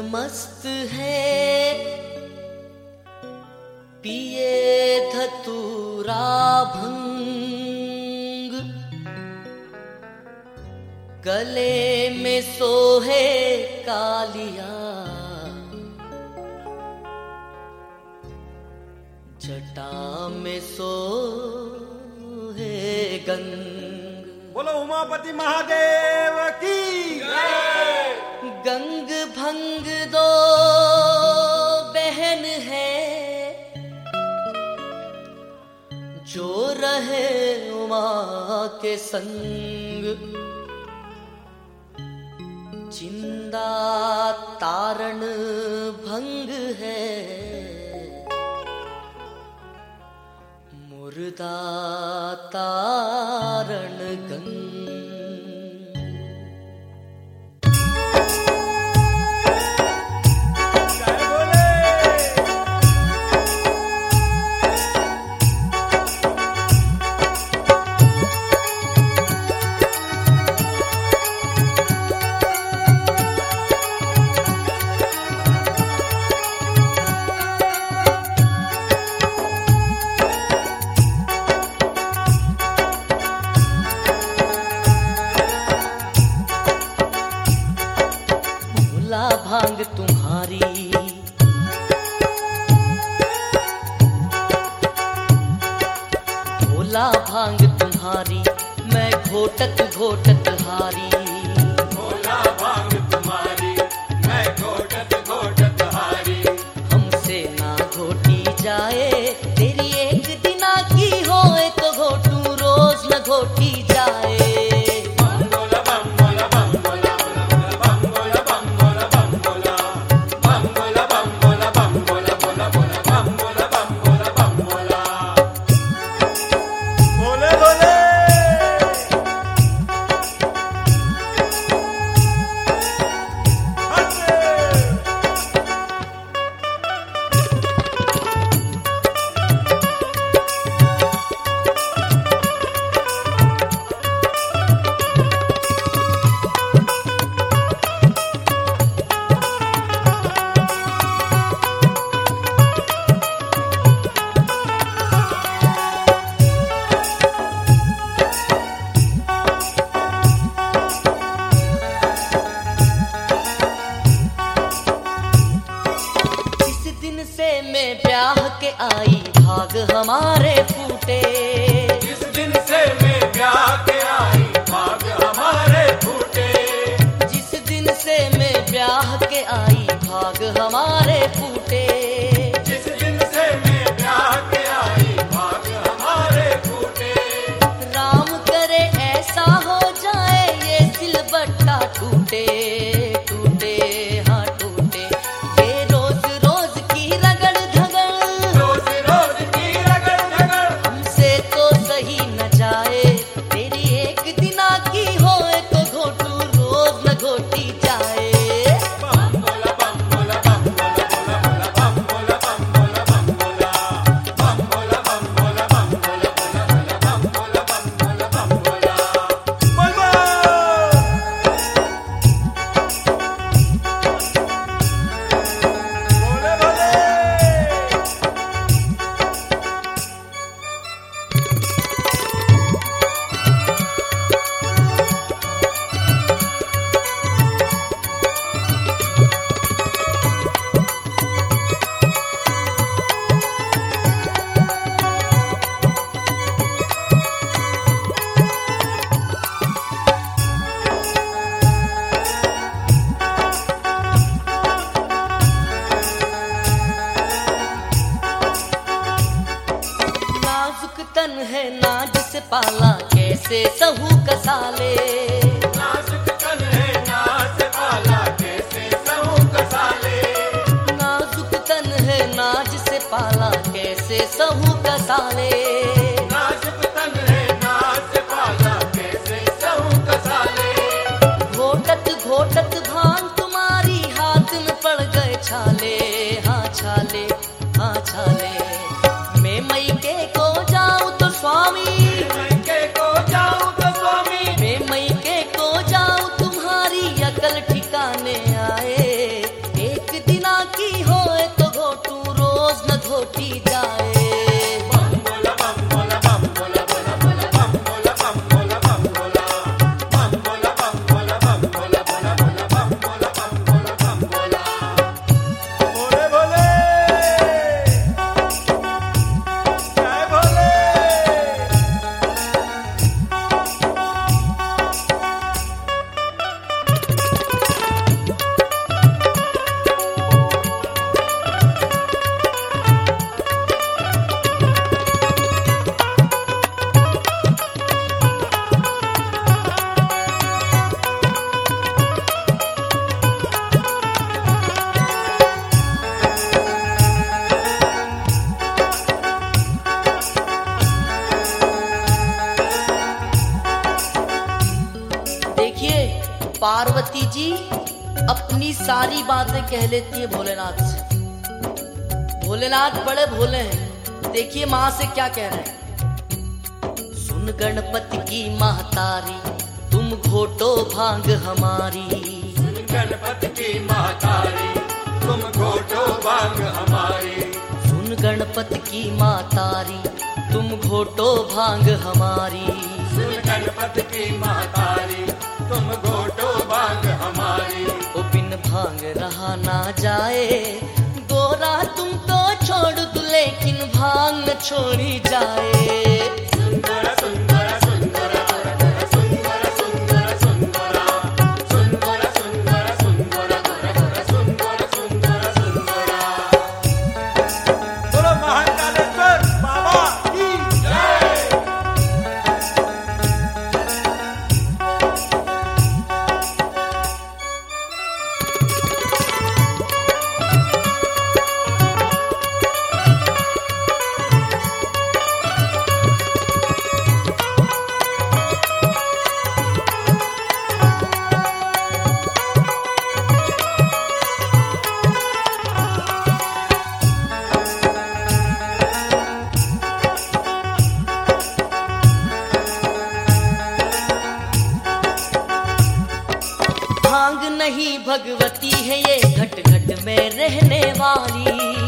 मस्त है पिए धतूरा भंग, गले में सोहे कालिया, जटा में सोहे गंग। बोलो उमापति महादेव की जय। गंग भंग दो बहन है, जो रहे उमा के संग। जिंदा तारण भंग है, मुर्दा तारण गंग। भांग तुम्हारी भोला भांग तुम्हारी, मैं घोटत घोटत हारी। भोला भांग तुम्हारी, मैं घोटत घोटत हारी। हमसे ना घोटी जाए, तेरी एक दिना की होए तो घोटू रोज न घोटी जाए। में ब्याह के आई भाग हमारे फूटे। जिस दिन से मैं ब्याह के आई भाग हमारे फूटे। जिस दिन से मैं ब्याह के आई भाग हमारे फूटे। जिस दिन से मैं ब्याह के आई भाग हमारे फूटे। राम करे ऐसा हो जाए ये सिलबट्टा टूटे टूटे हाँ टूटे। ये रोज रोज की रगड़ झगड़, रोज रोज की रगड़ झगड़ हमसे तो सही न जाए। तेरी एक दिना की होए तो घोटू रोज न घोटी जाए। बम बोला बम बोला बम बोला बम बोला बम बोला बम बोला बम बोला बम बोला बम बोला बम बोला बम बोला बम बोला बोल बोल। बोले बोले। नाजुक तन है नाज से पाला, कैसे सहू कसाले। नाजुक तन है नाज से पाला, कैसे सहू कसाले। नाजुक तन है नाज से पाला, कैसे सहू कसाले। नाजुक तन है नाज से पाला, कैसे सहू कसाले। घोटत घोटत भांग तुम्हारी हाथ में पड़ गए छाले हाँ छाले हाँ छाले। मैं मैके को जाऊं तो स्वामी, मैके को जाऊं तो स्वामी। मैं मैके को जाऊं तुम्हारी अकल ठिकाने आए। एक पार्वती जी अपनी सारी बातें कह लेती है भोलेनाथ से। भोलेनाथ बड़े भोले हैं, देखिए माँ से क्या कह रहे हैं। सुन गणपति की महतारी, तुम घोटो भांग हमारी। गणपति की महतारी, तुम घोटो भांग हमारी। सुन गणपति की महतारी, तुम घोटो भांग हमारी। सुन गणपति की महतारी, तुम घोटो भांग हमारी। ओ बिन भांग रहा ना जाए, गोरा तुम तो छोड़ दो लेकिन भांग न छोड़ी जाए। सुंदर सुंदर सुंदर सुंदर सुंदर सुंदर सुंदर सुंदर सुंदर सुंदर सुंदर सुंदर। बोलो महाकालेश्वर बाबा की जय। भांग नहीं भगवती है ये घट घट में रहने वाली।